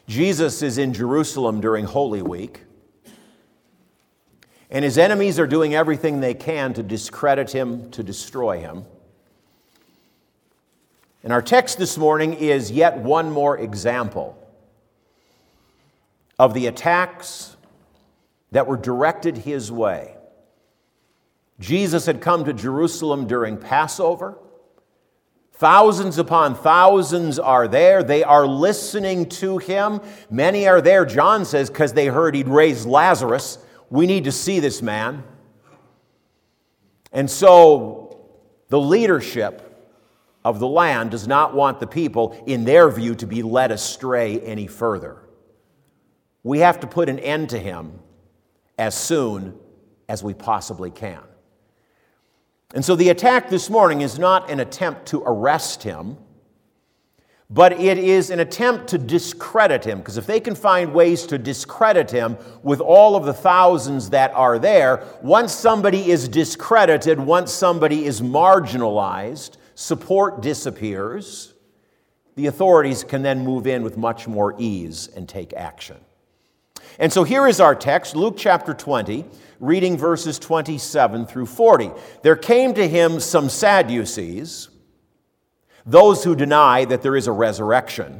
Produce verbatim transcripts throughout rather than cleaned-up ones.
Jesus is in Jerusalem during Holy Week, and his enemies are doing everything they can to discredit him, to destroy him. And our text this morning is yet one more example of the attacks that were directed his way. Jesus had come to Jerusalem during Passover. Thousands upon thousands are there. They are listening to him. Many are there, John says, because they heard he'd raised Lazarus. We need to see this man. And so the leadership of the land does not want the people, in their view, to be led astray any further. We have to put an end to him as soon as we possibly can. And so the attack this morning is not an attempt to arrest him, but it is an attempt to discredit him, because if they can find ways to discredit him with all of the thousands that are there, once somebody is discredited, once somebody is marginalized, support disappears, the authorities can then move in with much more ease and take action. And so here is our text, Luke chapter twenty, reading verses twenty-seven through forty. There came to him some Sadducees, those who deny that there is a resurrection,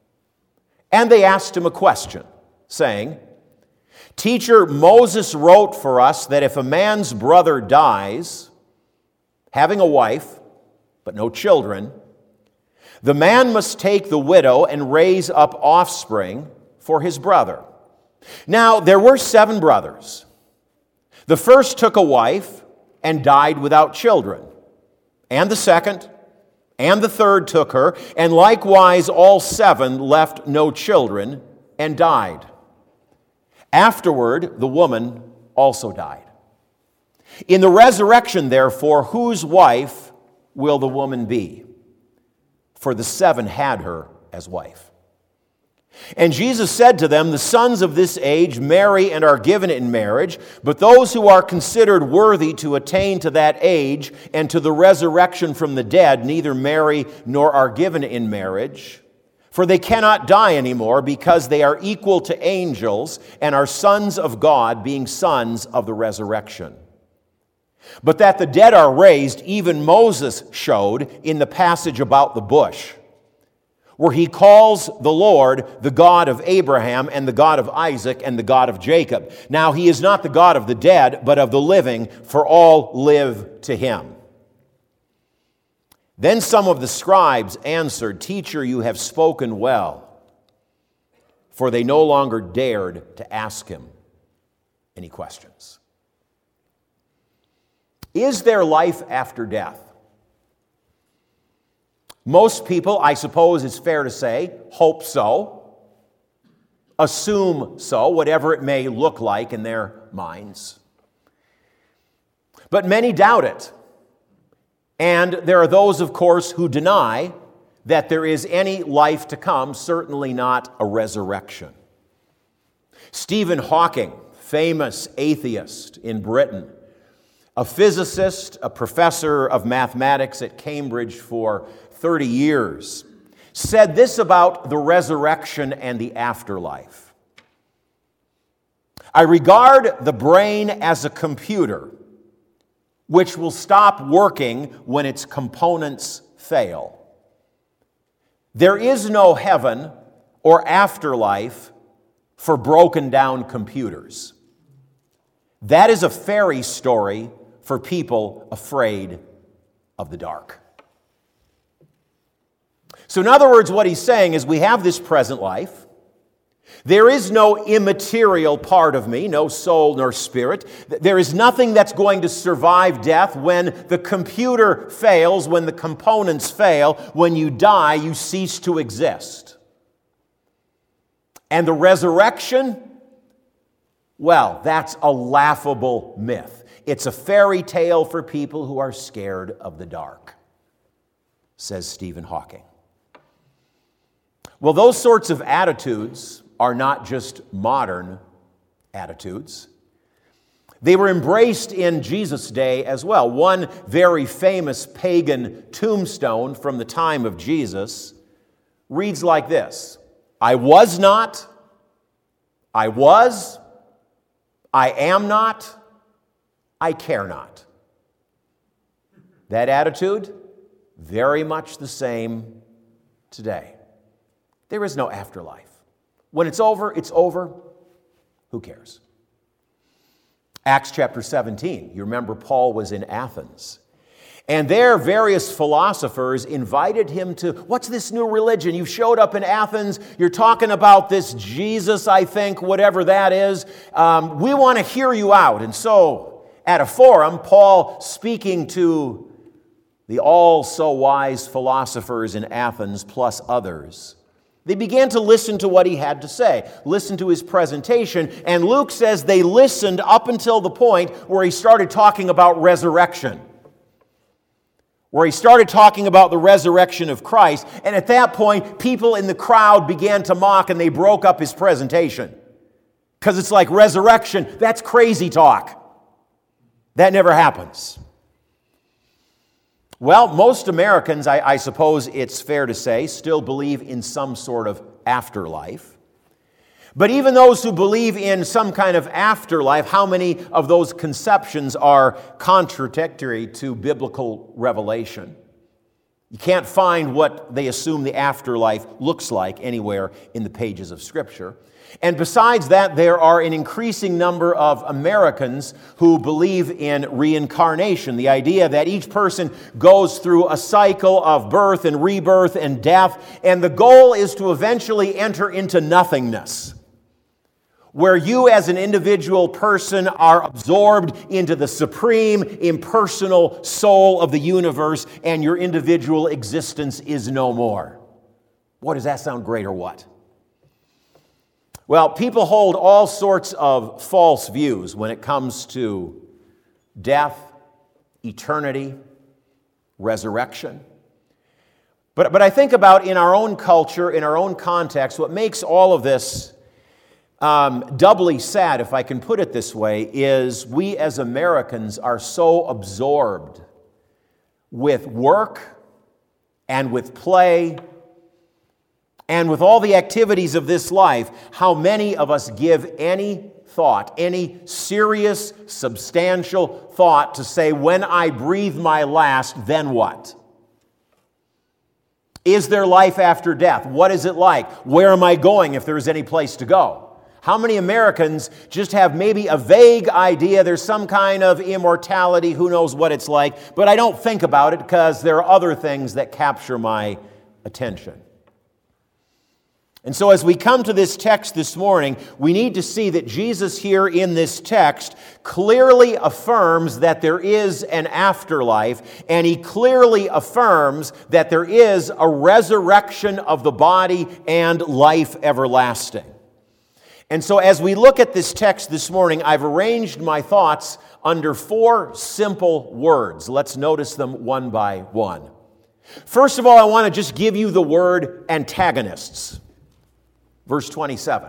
and they asked him a question, saying, "Teacher, Moses wrote for us that if a man's brother dies, having a wife, but no children, the man must take the widow and raise up offspring for his brother. Now, there were seven brothers. The first took a wife and died without children. And the second and the third took her, and likewise all seven left no children and died. Afterward, the woman also died. In the resurrection, therefore, whose wife will the woman be? For the seven had her as wife. And Jesus said to them, the sons of this age marry and are given in marriage, but those who are considered worthy to attain to that age and to the resurrection from the dead neither marry nor are given in marriage, for they cannot die anymore, because they are equal to angels and are sons of God, being sons of the resurrection. But that the dead are raised, even Moses showed in the passage about the bush, where he calls the Lord the God of Abraham and the God of Isaac and the God of Jacob. Now he is not the God of the dead, but of the living, for all live to him. Then some of the scribes answered, Teacher, you have spoken well. For they no longer dared to ask him any questions. Is there life after death? Most people, I suppose it's fair to say, hope so, assume so, whatever it may look like in their minds. But many doubt it. And there are those, of course, who deny that there is any life to come, certainly not a resurrection. Stephen Hawking, famous atheist in Britain, a physicist, a professor of mathematics at Cambridge for thirty years, said this about the resurrection and the afterlife. I regard the brain as a computer which will stop working when its components fail. There is no heaven or afterlife for broken down computers. That is a fairy story for people afraid of the dark. So in other words, what he's saying is we have this present life. There is no immaterial part of me, no soul nor spirit. There is nothing that's going to survive death. When the computer fails, when the components fail, when you die, you cease to exist. And the resurrection, well, that's a laughable myth. It's a fairy tale for people who are scared of the dark, says Stephen Hawking. Well, those sorts of attitudes are not just modern attitudes. They were embraced in Jesus' day as well. One very famous pagan tombstone from the time of Jesus reads like this: I was not, I was, I am not, I care not. That attitude, very much the same today. There is no afterlife. When it's over, it's over. Who cares? Acts chapter seventeen. You remember Paul was in Athens. And there, various philosophers invited him to, what's this new religion? You showed up in Athens. You're talking about this Jesus, I think, whatever that is. Um, we want to hear you out. And so, at a forum, Paul, speaking to the all-so-wise philosophers in Athens, plus others, they began to listen to what he had to say, listen to his presentation. And Luke says they listened up until the point where he started talking about resurrection. Where he started talking about the resurrection of Christ. And at that point, people in the crowd began to mock and they broke up his presentation. Because it's like resurrection, that's crazy talk. That never happens. Well, most Americans, I, I suppose it's fair to say, still believe in some sort of afterlife. But even those who believe in some kind of afterlife, how many of those conceptions are contradictory to biblical revelation? You can't find what they assume the afterlife looks like anywhere in the pages of Scripture. And besides that, there are an increasing number of Americans who believe in reincarnation, the idea that each person goes through a cycle of birth and rebirth and death, and the goal is to eventually enter into nothingness, where you as an individual person are absorbed into the supreme, impersonal soul of the universe, and your individual existence is no more. Boy, does that sound great or what? Well, people hold all sorts of false views when it comes to death, eternity, resurrection. But, but I think about in our own culture, in our own context, what makes all of this um, doubly sad, if I can put it this way, is we as Americans are so absorbed with work and with play and with all the activities of this life, how many of us give any thought, any serious, substantial thought to say, when I breathe my last, then what? Is there life after death? What is it like? Where am I going if there is any place to go? How many Americans just have maybe a vague idea there's some kind of immortality, who knows what it's like, but I don't think about it because there are other things that capture my attention. And so as we come to this text this morning, we need to see that Jesus here in this text clearly affirms that there is an afterlife, and he clearly affirms that there is a resurrection of the body and life everlasting. And so as we look at this text this morning, I've arranged my thoughts under four simple words. Let's notice them one by one. First of all, I want to just give you the word antagonists. Verse twenty-seven.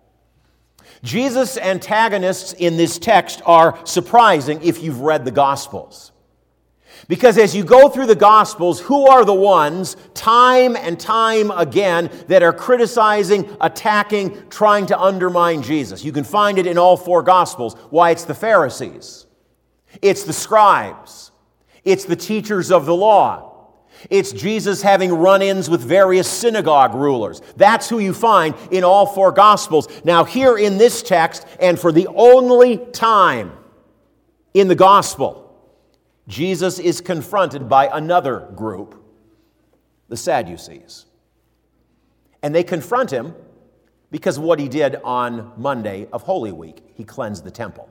Jesus' antagonists in this text are surprising if you've read the Gospels. Because as you go through the Gospels, who are the ones, time and time again, that are criticizing, attacking, trying to undermine Jesus? You can find it in all four Gospels. Why? It's the Pharisees. It's the scribes. It's the teachers of the law. It's Jesus having run-ins with various synagogue rulers. That's who you find in all four Gospels. Now, here in this text, and for the only time in the Gospel, Jesus is confronted by another group, the Sadducees. And they confront him because of what he did on Monday of Holy Week. He cleansed the temple.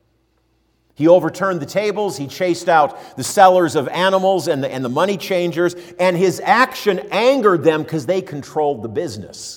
He overturned the tables, he chased out the sellers of animals and the, and the money changers, and his action angered them because they controlled the business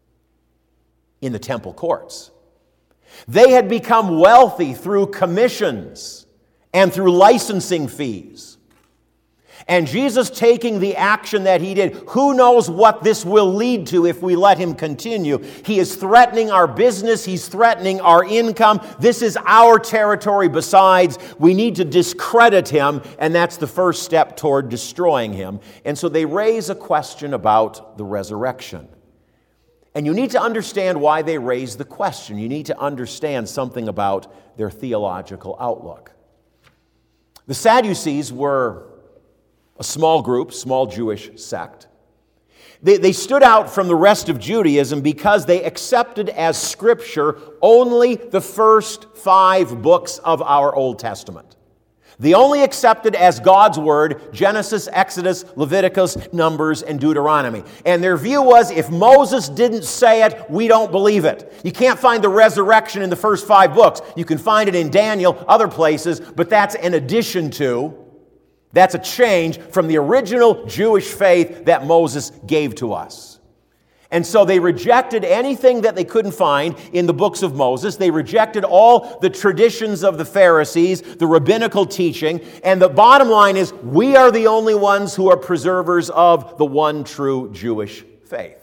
in the temple courts. They had become wealthy through commissions and through licensing fees. And Jesus taking the action that he did, who knows what this will lead to if we let him continue. He is threatening our business. He's threatening our income. This is our territory. Besides, we need to discredit him, and that's the first step toward destroying him. And so they raise a question about the resurrection. And you need to understand why they raise the question. You need to understand something about their theological outlook. The Sadducees were a small group, small Jewish sect. They, they stood out from the rest of Judaism because they accepted as Scripture only the first five books of our Old Testament. They only accepted as God's Word Genesis, Exodus, Leviticus, Numbers, and Deuteronomy. And their view was, if Moses didn't say it, we don't believe it. You can't find the resurrection in the first five books. You can find it in Daniel, other places, but that's an addition to, that's a change from the original Jewish faith that Moses gave to us. And so they rejected anything that they couldn't find in the books of Moses. They rejected all the traditions of the Pharisees, the rabbinical teaching. And the bottom line is, we are the only ones who are preservers of the one true Jewish faith.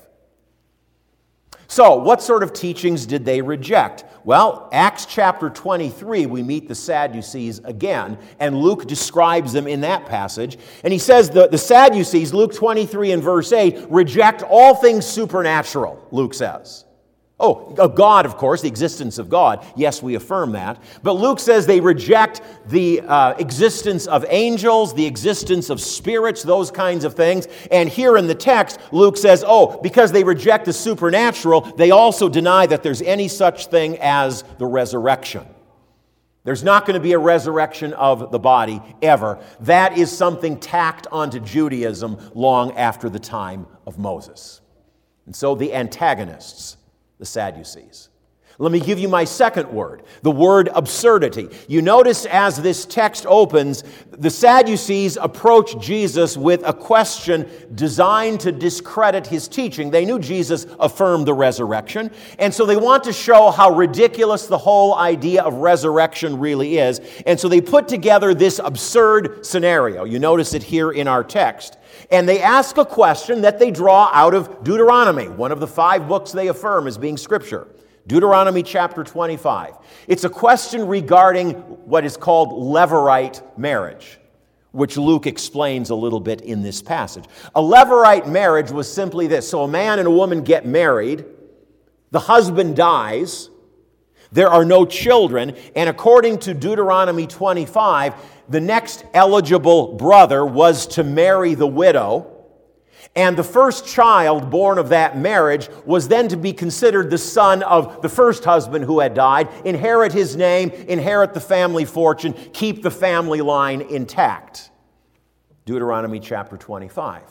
So, what sort of teachings did they reject? Well, Acts chapter twenty-three, we meet the Sadducees again, and Luke describes them in that passage. And he says the, the Sadducees, Luke twenty-three and verse eight, reject all things supernatural, Luke says. Oh, of God, of course, the existence of God. Yes, we affirm that. But Luke says they reject the uh, existence of angels, the existence of spirits, those kinds of things. And here in the text, Luke says, oh, because they reject the supernatural, they also deny that there's any such thing as the resurrection. There's not going to be a resurrection of the body ever. That is something tacked onto Judaism long after the time of Moses. And so the antagonists, the Sadducees. Let me give you my second word, the word absurdity. You notice as this text opens, the Sadducees approach Jesus with a question designed to discredit his teaching. They knew Jesus affirmed the resurrection, and so they want to show how ridiculous the whole idea of resurrection really is. And so they put together this absurd scenario. You notice it here in our text. And they ask a question that they draw out of Deuteronomy, one of the five books they affirm as being Scripture. Deuteronomy chapter twenty-five. It's a question regarding what is called Levirate marriage, which Luke explains a little bit in this passage. A Levirate marriage was simply this. So a man and a woman get married, the husband dies, there are no children, and according to Deuteronomy twenty-five, the next eligible brother was to marry the widow, and the first child born of that marriage was then to be considered the son of the first husband who had died, inherit his name, inherit the family fortune, keep the family line intact. Deuteronomy chapter twenty-five.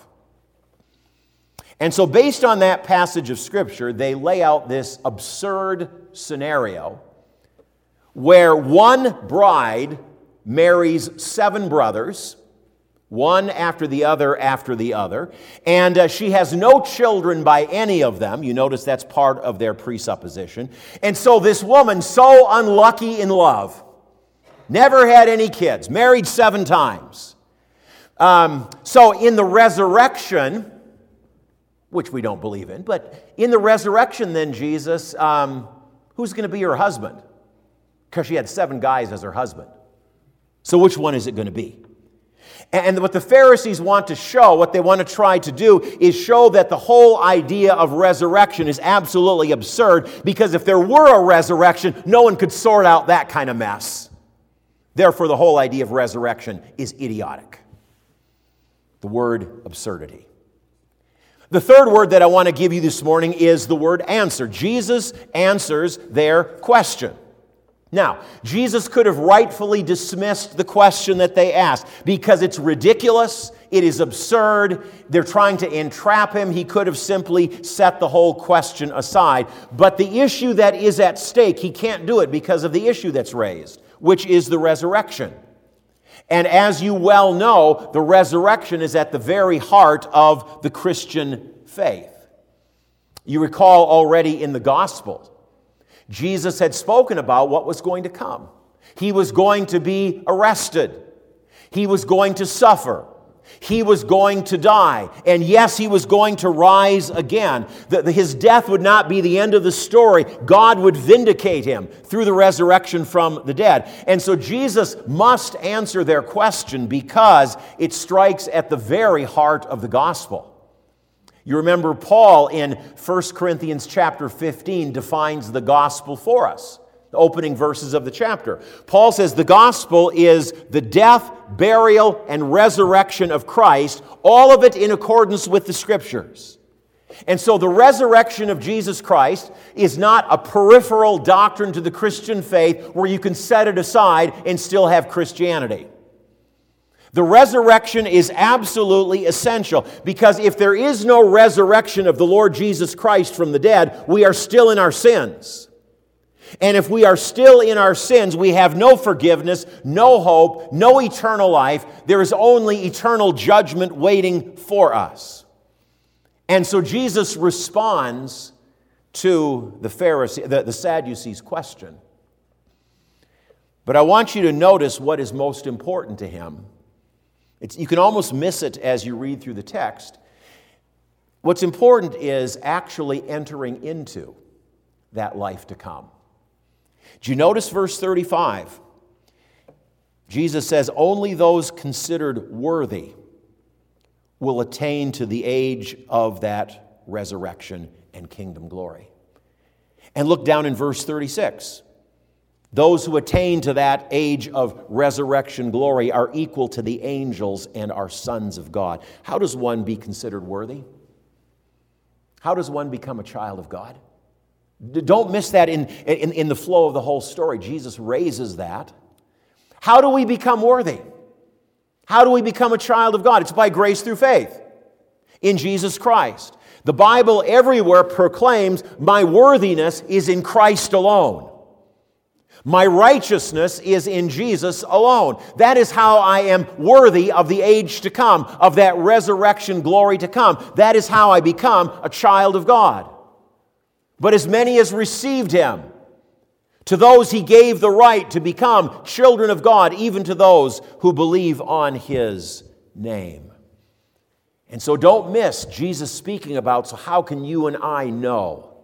And so based on that passage of Scripture, they lay out this absurd scenario where one bride marries seven brothers, one after the other after the other, and uh, she has no children by any of them. You notice that's part of their presupposition. And so this woman, so unlucky in love, never had any kids, married seven times. Um, so in the resurrection, which we don't believe in, but in the resurrection then, Jesus, um, who's going to be her husband? Because she had seven guys as her husband. So which one is it going to be? And what the Pharisees want to show, what they want to try to do, is show that the whole idea of resurrection is absolutely absurd, because if there were a resurrection, no one could sort out that kind of mess. Therefore, the whole idea of resurrection is idiotic. The word absurdity. The third word that I want to give you this morning is the word answer. Jesus answers their question. Now, Jesus could have rightfully dismissed the question that they asked because it's ridiculous, it is absurd, they're trying to entrap him. He could have simply set the whole question aside. But the issue that is at stake, he can't do it because of the issue that's raised, which is the resurrection. And as you well know, the resurrection is at the very heart of the Christian faith. You recall already in the Gospels, Jesus had spoken about what was going to come. He was going to be arrested. He was going to suffer. He was going to die. And yes, he was going to rise again. The, the, his death would not be the end of the story. God would vindicate him through the resurrection from the dead. And so Jesus must answer their question because it strikes at the very heart of the gospel. You remember Paul in First Corinthians chapter fifteen defines the gospel for us, the opening verses of the chapter. Paul says the gospel is the death, burial, and resurrection of Christ, all of it in accordance with the Scriptures. And so the resurrection of Jesus Christ is not a peripheral doctrine to the Christian faith where you can set it aside and still have Christianity. The resurrection is absolutely essential, because if there is no resurrection of the Lord Jesus Christ from the dead, we are still in our sins. And if we are still in our sins, we have no forgiveness, no hope, no eternal life. There is only eternal judgment waiting for us. And so Jesus responds to the Pharisee, the, the Sadducees' question. But I want you to notice what is most important to him. It's, you can almost miss it as you read through the text. What's important is actually entering into that life to come. Do you notice verse thirty-five? Jesus says, only those considered worthy will attain to the age of that resurrection and kingdom glory. And look down in verse thirty-six. Those who attain to that age of resurrection glory are equal to the angels and are sons of God. How does one be considered worthy? How does one become a child of God? Don't miss that in, in, in the flow of the whole story. Jesus raises that. How do we become worthy? How do we become a child of God? It's by grace through faith in Jesus Christ. The Bible everywhere proclaims my worthiness is in Christ alone. My righteousness is in Jesus alone. That is how I am worthy of the age to come, of that resurrection glory to come. That is how I become a child of God. But as many as received Him, to those He gave the right to become children of God, even to those who believe on His name. And so don't miss Jesus speaking about, so how can you and I know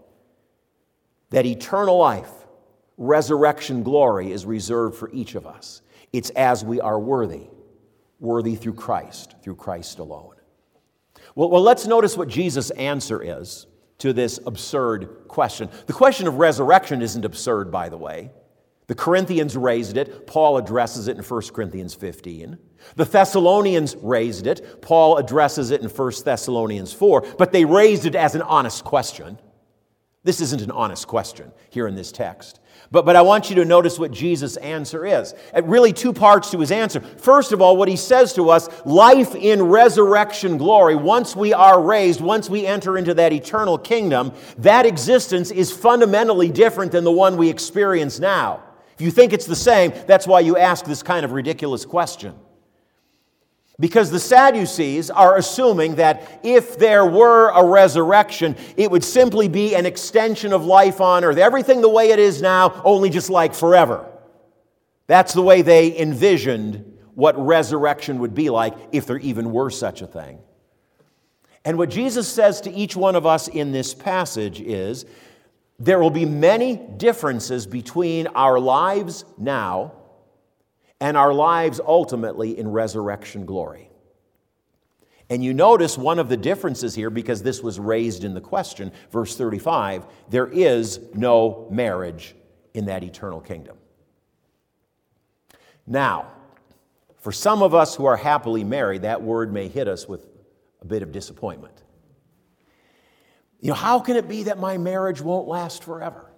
that eternal life, resurrection glory is reserved for each of us? It's as we are worthy, worthy through Christ, through Christ alone. Well, well, let's notice what Jesus' answer is to this absurd question. The question of resurrection isn't absurd, by the way. The Corinthians raised it. Paul addresses it in First Corinthians fifteen. The Thessalonians raised it. Paul addresses it in First Thessalonians four. But they raised it as an honest question. This isn't an honest question here in this text. But, but I want you to notice what Jesus' answer is. And really two parts to his answer. First of all, what he says to us, life in resurrection glory, once we are raised, once we enter into that eternal kingdom, that existence is fundamentally different than the one we experience now. If you think it's the same, that's why you ask this kind of ridiculous question. Because the Sadducees are assuming that if there were a resurrection, it would simply be an extension of life on earth. Everything the way it is now, only just like forever. That's the way they envisioned what resurrection would be like, if there even were such a thing. And what Jesus says to each one of us in this passage is, there will be many differences between our lives now and our lives ultimately in resurrection glory. And you notice one of the differences here, because this was raised in the question, verse thirty-five, there is no marriage in that eternal kingdom. Now, for some of us who are happily married, that word may hit us with a bit of disappointment. You know, how can it be that my marriage won't last forever?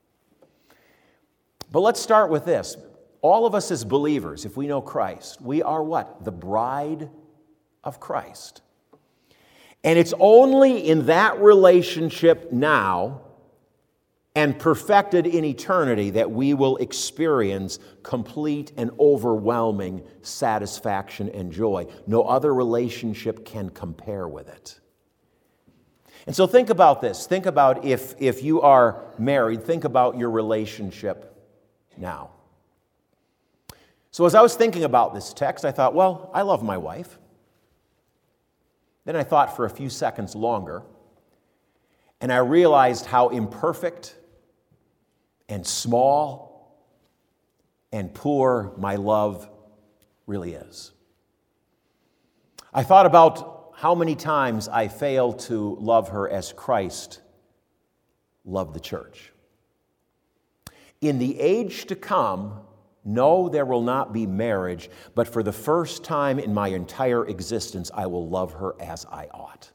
But let's start with this. All of us as believers, if we know Christ, we are what? The bride of Christ. And it's only in that relationship now and perfected in eternity that we will experience complete and overwhelming satisfaction and joy. No other relationship can compare with it. And so think about this. Think about if, if you are married, think about your relationship now. So as I was thinking about this text, I thought, well, I love my wife. Then I thought for a few seconds longer, and I realized how imperfect and small and poor my love really is. I thought about how many times I fail to love her as Christ loved the church. In the age to come, no, there will not be marriage, but for the first time in my entire existence, I will love her as I ought.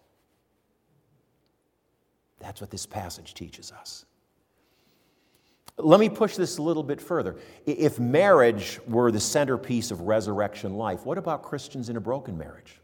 That's what this passage teaches us. Let me push this a little bit further. If marriage were the centerpiece of resurrection life, what about Christians in a broken marriage?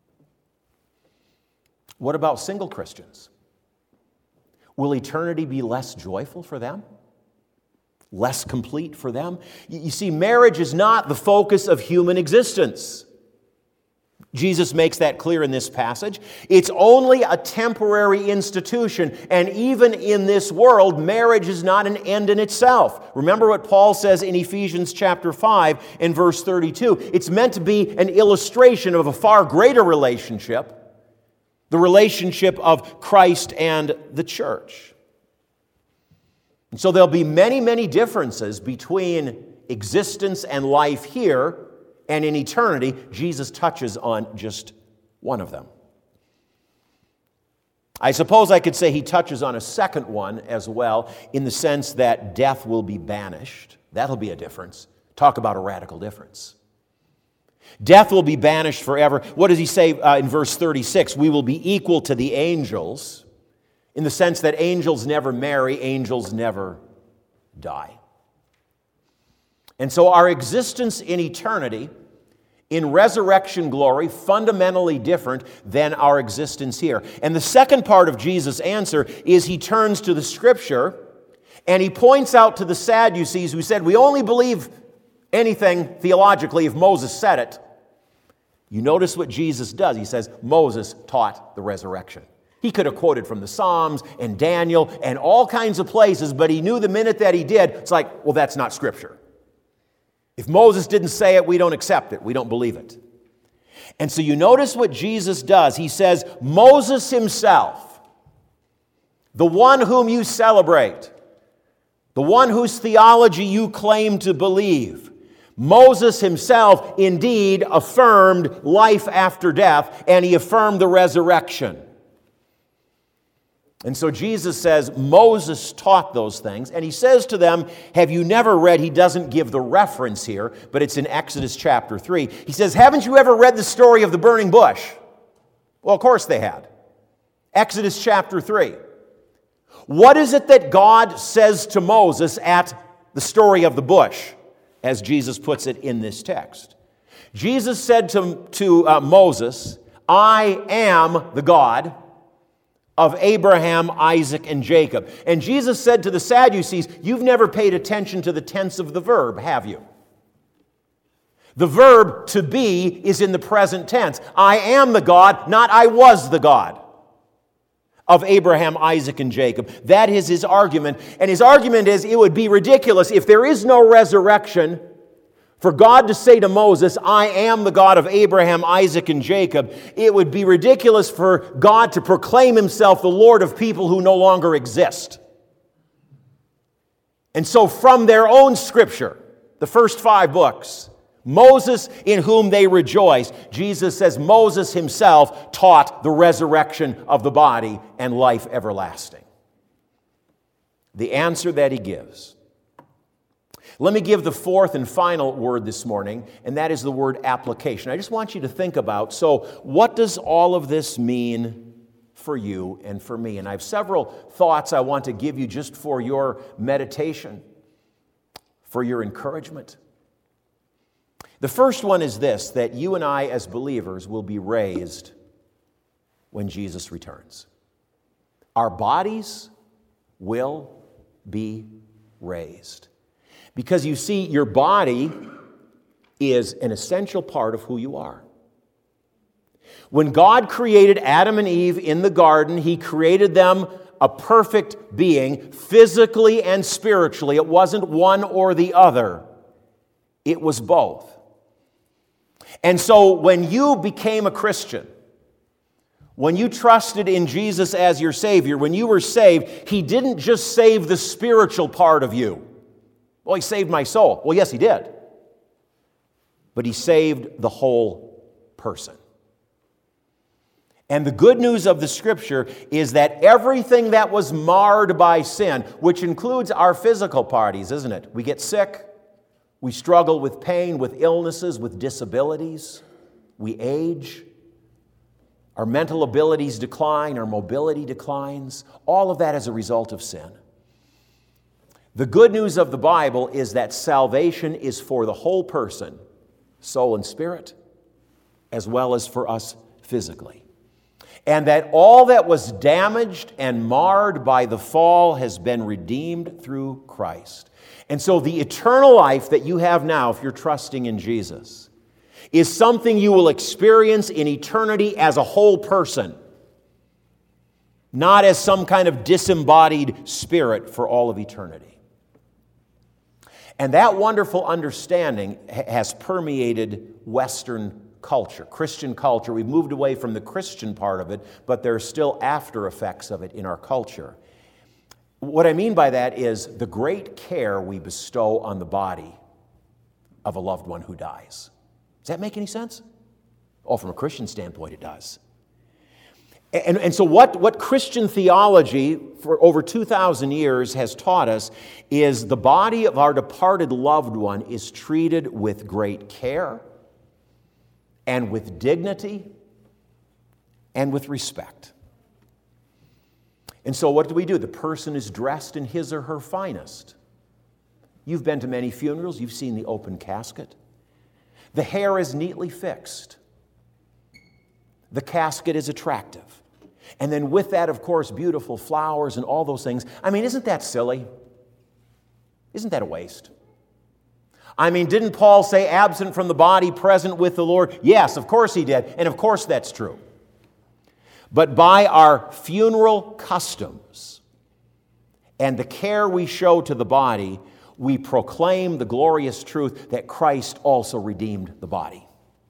What about single Christians? Will eternity be less joyful for them? Less complete for them? You see, marriage is not the focus of human existence. Jesus makes that clear in this passage. It's only a temporary institution, and even in this world, marriage is not an end in itself. Remember what Paul says in Ephesians chapter five and verse thirty-two. It's meant to be an illustration of a far greater relationship, the relationship of Christ and the church. And so there'll be many, many differences between existence and life here and in eternity. Jesus touches on just one of them. I suppose I could say he touches on a second one as well, in the sense that death will be banished. That'll be a difference. Talk about a radical difference. Death will be banished forever. What does he say uh, in verse thirty-six? We will be equal to the angels, in the sense that angels never marry, angels never die. And so our existence in eternity, in resurrection glory, fundamentally different than our existence here. And the second part of Jesus' answer is he turns to the Scripture and he points out to the Sadducees who said, we only believe anything theologically if Moses said it. You notice what Jesus does. He says, Moses taught the resurrection. He could have quoted from the Psalms and Daniel and all kinds of places, but he knew the minute that he did, it's like, well, that's not Scripture. If Moses didn't say it, we don't accept it. We don't believe it. And so you notice what Jesus does. He says, Moses himself, the one whom you celebrate, the one whose theology you claim to believe, Moses himself indeed affirmed life after death, and he affirmed the resurrection. And so Jesus says, Moses taught those things, and he says to them, have you never read, he doesn't give the reference here, but it's in Exodus chapter three. He says, haven't you ever read the story of the burning bush? Well, of course they had. Exodus chapter three. What is it that God says to Moses at the story of the bush, as Jesus puts it in this text? Jesus said to, to uh, Moses, I am the God of Abraham, Isaac, and Jacob. And Jesus said to the Sadducees, you've never paid attention to the tense of the verb, have you? The verb to be is in the present tense. I am the God, not I was the God of Abraham, Isaac, and Jacob. That is his argument. And his argument is it would be ridiculous if there is no resurrection for God to say to Moses, I am the God of Abraham, Isaac, and Jacob. It would be ridiculous for God to proclaim himself the Lord of people who no longer exist. And so from their own Scripture, the first five books, Moses in whom they rejoice, Jesus says Moses himself taught the resurrection of the body and life everlasting. The answer that he gives. Let me give the fourth and final word this morning, and that is the word application. I just want you to think about, so what does all of this mean for you and for me? And I have several thoughts I want to give you just for your meditation, for your encouragement. The first one is this, that you and I as believers will be raised when Jesus returns. Our bodies will be raised. Because you see, your body is an essential part of who you are. When God created Adam and Eve in the garden, He created them a perfect being, physically and spiritually. It wasn't one or the other. It was both. And so when you became a Christian, when you trusted in Jesus as your Savior, when you were saved, He didn't just save the spiritual part of you. Well, He saved my soul. Well, yes, He did. But He saved the whole person. And the good news of the Scripture is that everything that was marred by sin, which includes our physical parties, isn't it? We get sick, we struggle with pain, with illnesses, with disabilities, we age, our mental abilities decline, our mobility declines, all of that as a result of sin. The good news of the Bible is that salvation is for the whole person, soul and spirit, as well as for us physically. And that all that was damaged and marred by the fall has been redeemed through Christ. And so the eternal life that you have now, if you're trusting in Jesus, is something you will experience in eternity as a whole person, not as some kind of disembodied spirit for all of eternity. And that wonderful understanding has permeated Western culture, Christian culture. We've moved away from the Christian part of it, but there are still after effects of it in our culture. What I mean by that is the great care we bestow on the body of a loved one who dies. Does that make any sense? Oh, from a Christian standpoint, it does. And, and so what, what Christian theology for over two thousand years has taught us is the body of our departed loved one is treated with great care and with dignity and with respect. And so what do we do? The person is dressed in his or her finest. You've been to many funerals. You've seen the open casket. The hair is neatly fixed. The casket is attractive. And then with that, of course, beautiful flowers and all those things. I mean, isn't that silly? Isn't that a waste? I mean, didn't Paul say absent from the body, present with the Lord? Yes, of course he did. And of course that's true. But by our funeral customs and the care we show to the body, we proclaim the glorious truth that Christ also redeemed the body.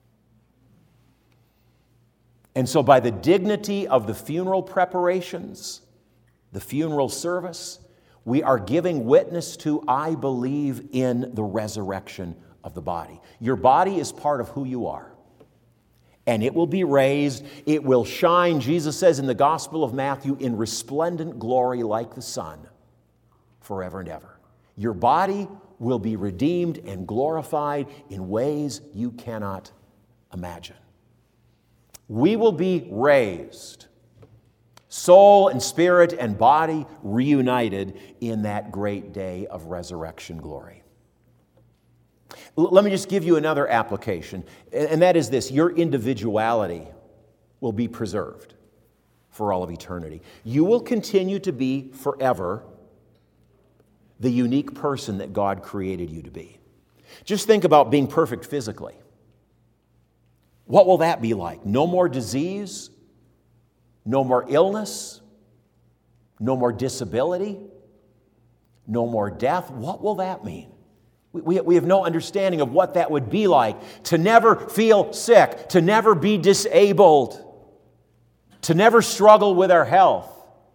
And so by the dignity of the funeral preparations, the funeral service, we are giving witness to, I believe in the resurrection of the body. Your body is part of who you are. And it will be raised, it will shine, Jesus says in the Gospel of Matthew, in resplendent glory like the sun, forever and ever. Your body will be redeemed and glorified in ways you cannot imagine. We will be raised, soul and spirit and body reunited in that great day of resurrection glory. L- let me just give you another application, and that is this: your individuality will be preserved for all of eternity. You will continue to be forever the unique person that God created you to be. Just think about being perfect physically. What will that be like? No more disease, no more illness, no more disability, no more death. What will that mean? We, we have no understanding of what that would be like. To never feel sick, to never be disabled, to never struggle with our health.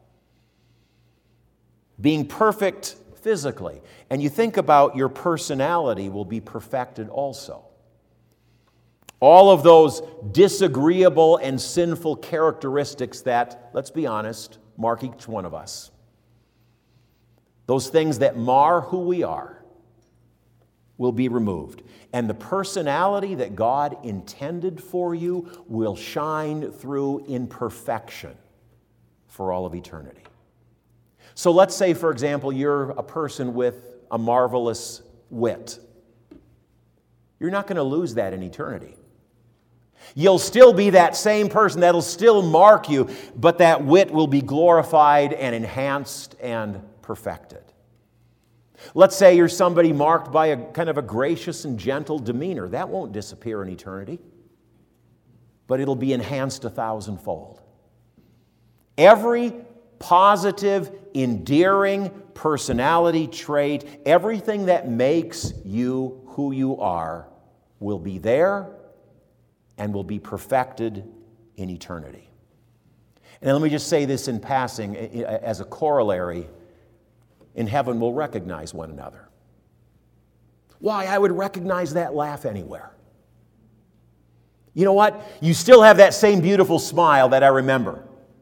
Being perfect physically. And you think about your personality will be perfected also. All of those disagreeable and sinful characteristics that, let's be honest, mark each one of us. Those things that mar who we are will be removed. And the personality that God intended for you will shine through in perfection for all of eternity. So let's say, for example, you're a person with a marvelous wit. You're not going to lose that in eternity. You'll still be that same person. That'll still mark you, but that wit will be glorified and enhanced and perfected. Let's say you're somebody marked by a kind of a gracious and gentle demeanor. That won't disappear in eternity, but it'll be enhanced a thousandfold. Every positive, endearing personality trait, everything that makes you who you are, will be there and will be perfected in eternity. And let me just say this in passing, as a corollary: in heaven we'll recognize one another. Why? I would recognize that laugh anywhere. You know what? You still have that same beautiful smile that I remember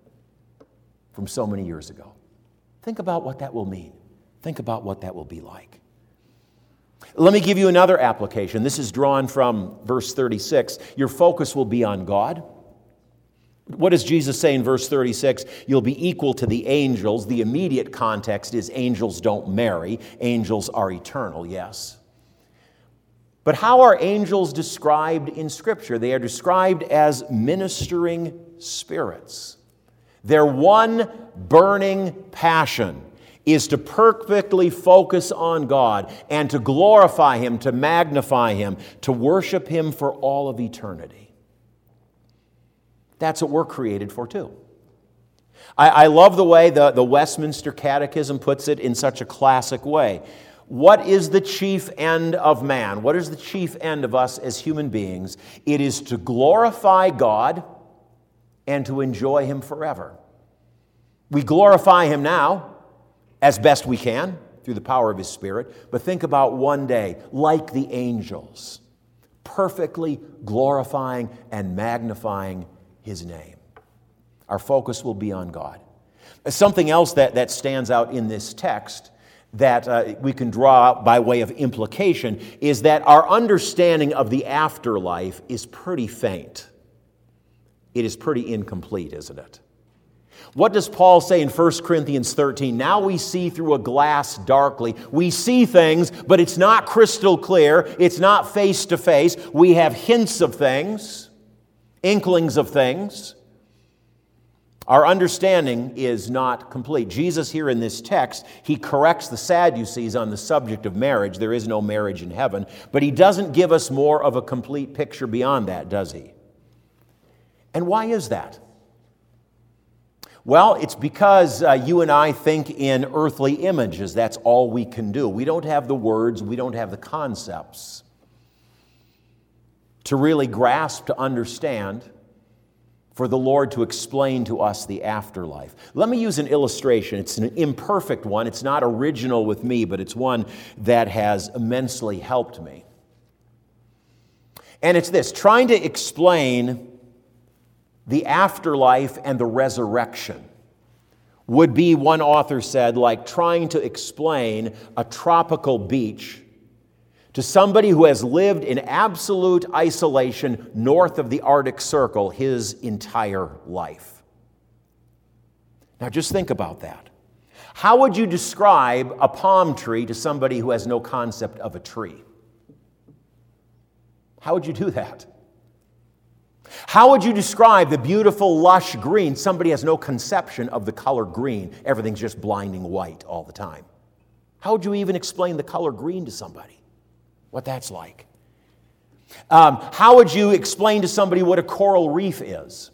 from so many years ago. Think about what that will mean. Think about what that will be like. Let me give you another application. This is drawn from verse thirty-six. Your focus will be on God. What does Jesus say in verse thirty-six? You'll be equal to the angels. The immediate context is angels don't marry. Angels are eternal, yes. But how are angels described in Scripture? They are described as ministering spirits. Their one burning passion is to perfectly focus on God and to glorify Him, to magnify Him, to worship Him for all of eternity. That's what we're created for too. I, I love the way the, the Westminster Catechism puts it in such a classic way. What is the chief end of man? What is the chief end of us as human beings? It is to glorify God and to enjoy Him forever. We glorify Him now as best we can through the power of His Spirit, but think about one day, like the angels, perfectly glorifying and magnifying His name. Our focus will be on God. Something else that, that stands out in this text that uh, we can draw out by way of implication is that our understanding of the afterlife is pretty faint. It is pretty incomplete, isn't it? What does Paul say in First Corinthians thirteen? Now we see through a glass darkly. We see things, but it's not crystal clear. It's not face to face. We have hints of things, inklings of things. Our understanding is not complete. Jesus here in this text, He corrects the Sadducees on the subject of marriage. There is no marriage in heaven. But He doesn't give us more of a complete picture beyond that, does He? And why is that? Well, it's because uh, you and I think in earthly images. That's all we can do. We don't have the words, we don't have the concepts to really grasp, to understand, for the Lord to explain to us the afterlife. Let me use an illustration. It's an imperfect one. It's not original with me, but it's one that has immensely helped me. And it's this, trying to explain the afterlife and the resurrection would be, one author said, like trying to explain a tropical beach to somebody who has lived in absolute isolation north of the Arctic Circle his entire life. Now just think about that. How would you describe a palm tree to somebody who has no concept of a tree? How would you do that? How would you describe the beautiful, lush green? Somebody has no conception of the color green. Everything's just blinding white all the time. How would you even explain the color green to somebody? What that's like? Um, how would you explain to somebody what a coral reef is?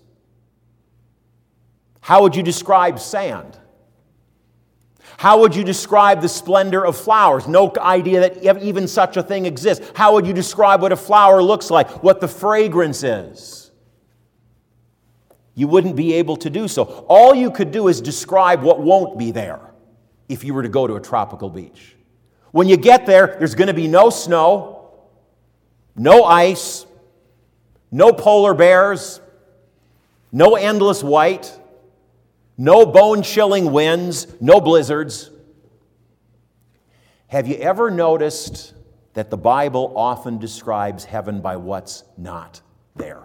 How would you describe sand? How would you describe the splendor of flowers? No idea that even such a thing exists. How would you describe what a flower looks like? What the fragrance is? You wouldn't be able to do so. All you could do is describe what won't be there if you were to go to a tropical beach. When you get there, there's going to be no snow, no ice, no polar bears, no endless white, no bone-chilling winds, no blizzards. Have you ever noticed that the Bible often describes heaven by what's not there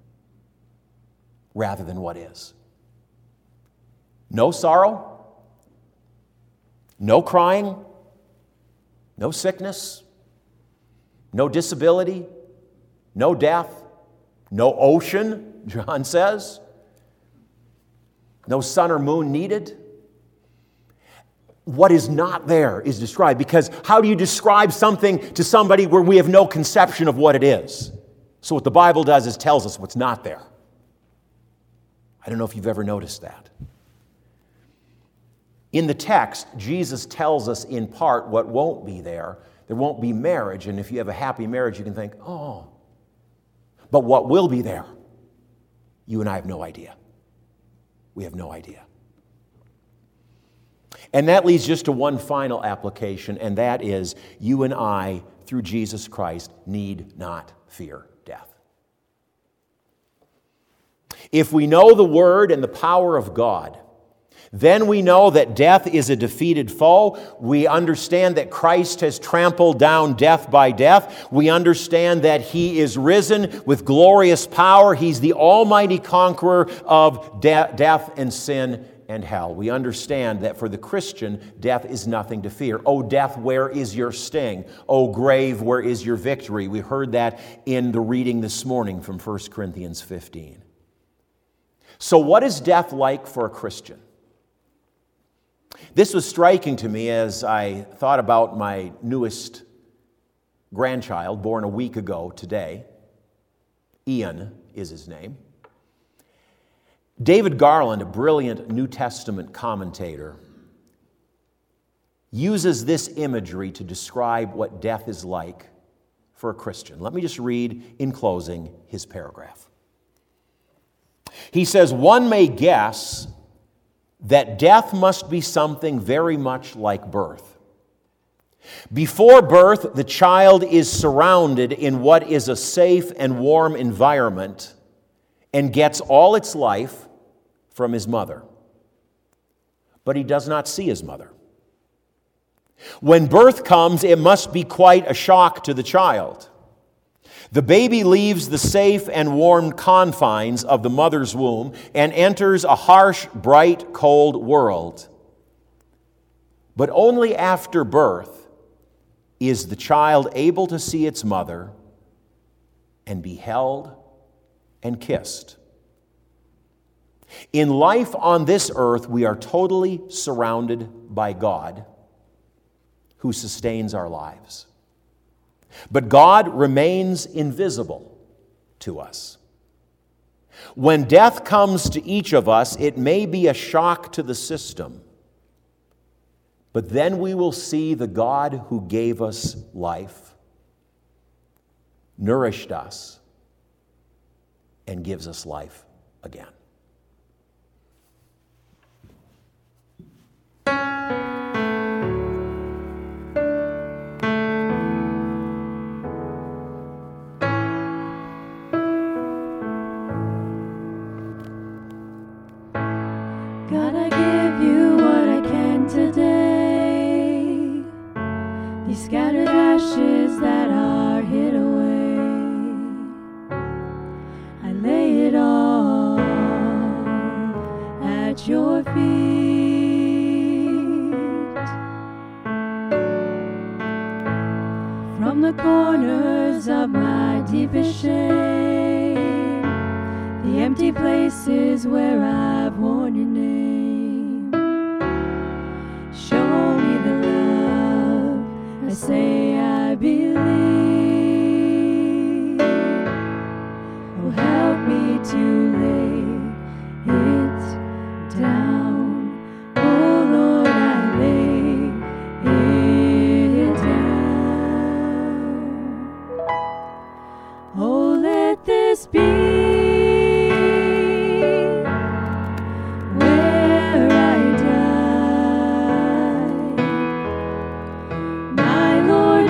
rather than what is? No sorrow, no crying, no sickness, no disability, no death, no ocean, John says, no sun or moon needed. What is not there is described, because how do you describe something to somebody where we have no conception of what it is? So what the Bible does is tells us what's not there. I don't know if you've ever noticed that. In the text, Jesus tells us in part what won't be there. There won't be marriage, and if you have a happy marriage, you can think, oh. But what will be there, you and I have no idea. We have no idea. And that leads just to one final application, and that is you and I, through Jesus Christ, need not fear death. If we know the Word and the power of God, then we know that death is a defeated foe. We understand that Christ has trampled down death by death. We understand that He is risen with glorious power. He's the almighty conqueror of de- death and sin and hell. We understand that for the Christian, death is nothing to fear. O death, where is your sting? O grave, where is your victory? We heard that in the reading this morning from First Corinthians fifteen. So what is death like for a Christian? This was striking to me as I thought about my newest grandchild, born a week ago today. Ian is his name. David Garland, a brilliant New Testament commentator, uses this imagery to describe what death is like for a Christian. Let me just read, in closing, his paragraph. He says, "One may guess that death must be something very much like birth. Before birth, the child is surrounded in what is a safe and warm environment and gets all its life from his mother. But he does not see his mother. When birth comes, it must be quite a shock to the child. The baby leaves the safe and warm confines of the mother's womb and enters a harsh, bright, cold world. But only after birth is the child able to see its mother and be held and kissed. In life on this earth, we are totally surrounded by God, who sustains our lives. But God remains invisible to us. When death comes to each of us, it may be a shock to the system, but then we will see the God who gave us life, nourished us, and gives us life again." God, I give you what I can today. These scattered ashes that are hid away, I lay it all at your feet. From the corners of my deepest shame, the empty places where I've worn your name, show me the love I say I believe. Oh, help me to lay it down. Oh Lord, I lay it down. Oh, let this be my Lord.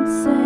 say.